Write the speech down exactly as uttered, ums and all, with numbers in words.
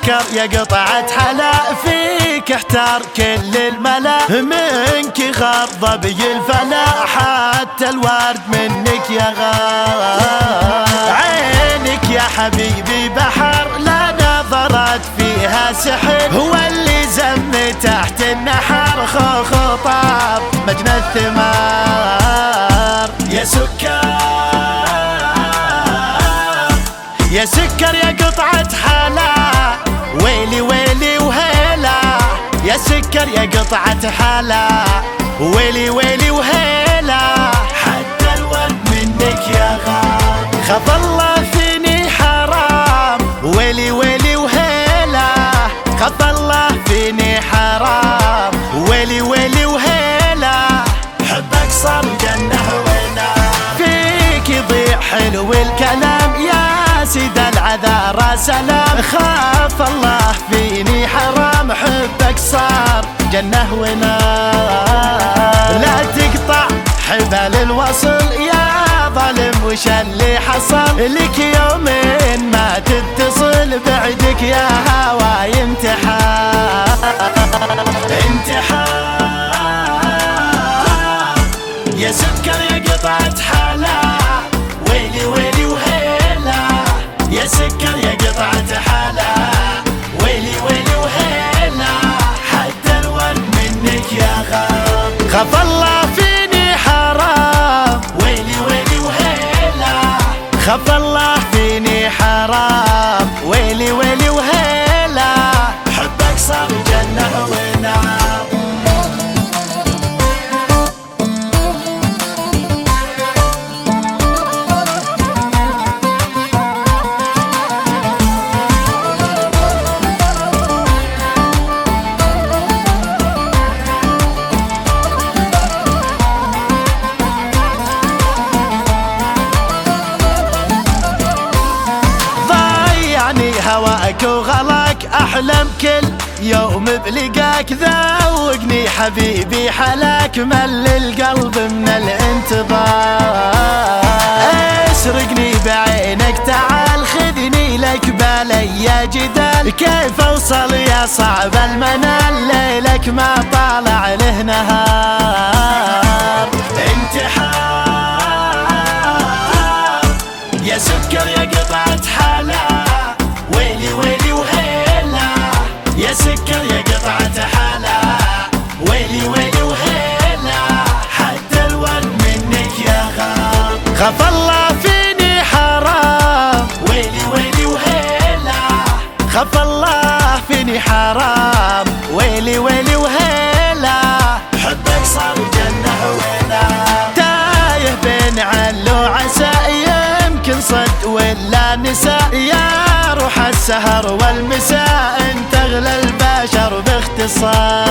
سكر يا قطعة حلا، فيك احتار كل الملا، منك غضب بي الفلا، حتى الورد منك يا غار. عينك يا حبيبي بحر، لا نظرت فيها سحر، هو اللي زم تحت النحر، خطاب مجنى الثمار. يا سكر يا سكر يا قطعة حلا، ويلي ويلي وهيلا. يا سكر يا قطعة حلا، ويلي ويلي وهيلا، حتى الورد منك يا غار. خاف الله فيني حرام، ويلي ويلي وهيلا. خاف الله فيني حرام، ويلي ويلي وهيلا، حبك صار جنة ونار. فيك يضيع حلو الكلام يا سيد العذارى سلام، خاف الله فيني حرام، حبك صار جنة ونار. لا تقطع حبال الوصل يا ظالم، وش اللي حصل لك يومين ما تتصل، بعدك يا هواي امتحان امتحان. يا سكر يا قطعة حلا، ويلي ويلي وهيلا. يا سكر يا قطعة حلا، ويلي ويلي وهيلا، حتى الورد منك يا غار. خاف الله فيني حرام، ويلي ويلي وهيلا. خاف الله فيني حرام، ويلي ويلي وهيلا، حبك صار جنة ونار. هواك وغلاك أحلم كل يوم بلقاك، ذوقني حبيبي حلاك، مل القلب من الانتظار. اسرقني بعينك تعال، خذني لك بلي جدال، كيف اوصل يا صعب المنال، ليلك ما طالع له نهار. انتحار يا سكر يا قطعة حلا، ويلي ويلي وهيلا. يا سكر يا قطعة حلا، ويلي ويلي وهيلا، حتى الورد منك يا غار. خاف الله فيني حرام، ويلي ويلي وهيلا. خاف الله فيني حرام، ويلي ويلي وهيلا، حبك صار جنة ونار. تايه بين عل وعسى، يمكن صد ولا نساء، يا روح السهر والمساء انت اغلى البشر باختصار.